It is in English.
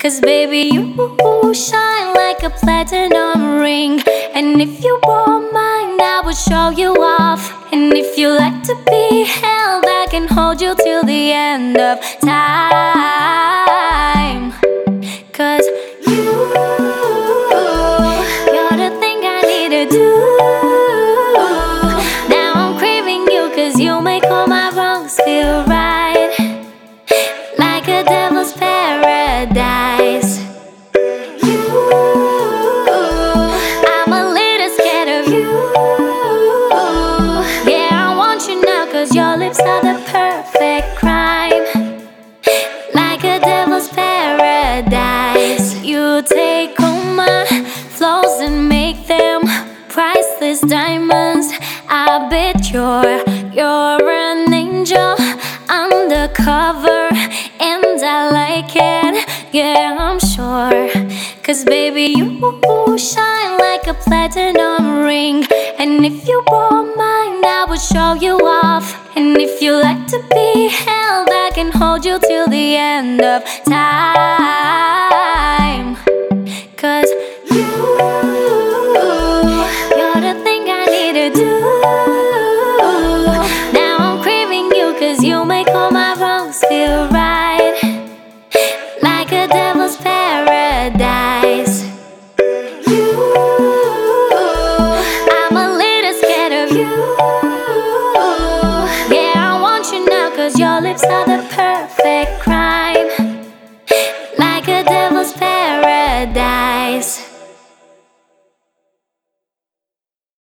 'Cause baby, you shine like a platinum ring. And if you want mine, I will show you off. And if you like to be held, I can hold you till the end of time. 'Cause you're the thing I need to do. Now I'm craving you, 'cause you make all my wrongs feel right. Like a devil's paradise. I'm a little scared of you. Yeah, I want you now, 'cause your lips are the perfect crime. Like a devil's paradise. You take all my flaws and make them priceless diamonds. I bet you're an angel undercover, and I like it, yeah, I'm sure. 'Cause baby, you shine like a platinum ring. And if you want mine, I will show you off. And if you like to be held, I can hold you till the end of time. 'Cause you're the thing I need to do. Now I'm craving you, 'cause you make all my wrongs feel right. Like a devil's paradise. I'm a little scared of you. Yeah, I want you now, 'cause your lips are the perfect crime. Like a devil's paradise.